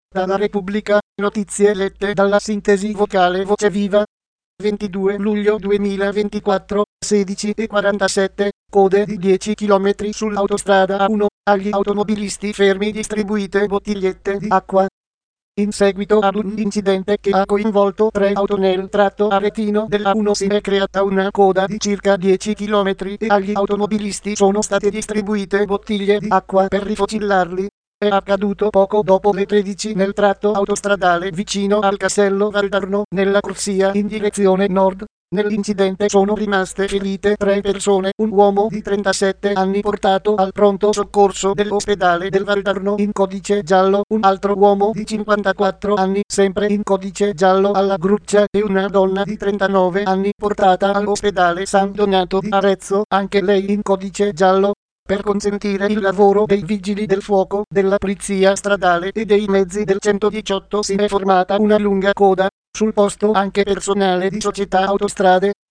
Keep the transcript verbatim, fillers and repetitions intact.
Dalla Repubblica, notizie lette dalla sintesi vocale Voce Viva. ventidue luglio duemilaventiquattro, sedici e quarantasette, code di dieci chilometri sull'autostrada A uno, agli automobilisti fermi distribuite bottigliette di acqua. In seguito ad un incidente che ha coinvolto tre auto nel tratto aretino dell'A uno si è creata una coda di circa dieci chilometri e agli automobilisti sono state distribuite bottiglie di acqua per rifocillarli. È accaduto poco dopo le tredici nel tratto autostradale vicino al Casello Valdarno, nella corsia in direzione nord. Nell'incidente sono rimaste ferite tre persone, un uomo di trentasette anni portato al pronto soccorso dell'ospedale del Valdarno in codice giallo, un altro uomo di cinquantaquattro anni sempre in codice giallo alla Gruccia e una donna di trentanove anni portata all'ospedale San Donato di Arezzo, anche lei in codice giallo. Per consentire il lavoro dei vigili del fuoco, della polizia stradale e dei mezzi del centodiciotto si è formata una lunga coda. Sul posto anche personale di Società Autostrade.